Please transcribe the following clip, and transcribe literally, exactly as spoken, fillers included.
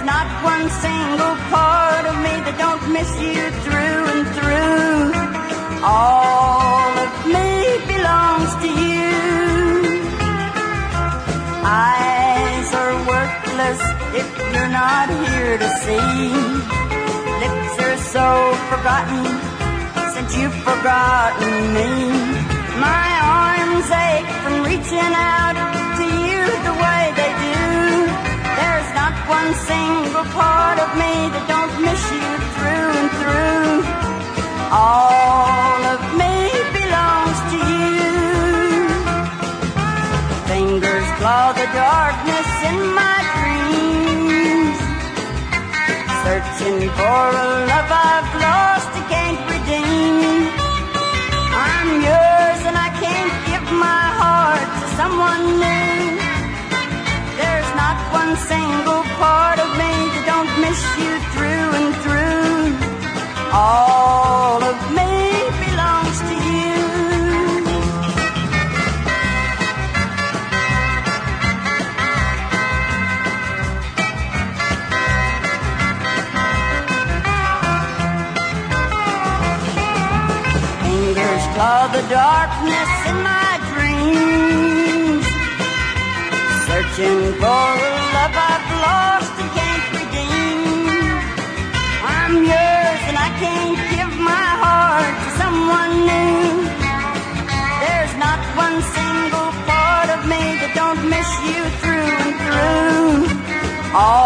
There's not one single part of me that don't miss you through and through. All of me belongs to you. Eyes are worthless if you're not here to see. Lips are so forgotten since you've forgotten me. My arms ache from reaching out to you the way they do. There's not one single part of me that don't miss you through and through. All of me belongs to you. Fingers claw the darkness in my dreams, searching for a love I've lost and can't redeem. I'm yours and I can't give my heart to someone new. There's not one single part of me that don't miss you through and through. All of me belongs to you. Fingers claw the darkness in my dreams, searching for a love I've lost and can't redeem. I'm yours and I can't give my heart to someone new. There's not one single part of me that don't miss you through and through. All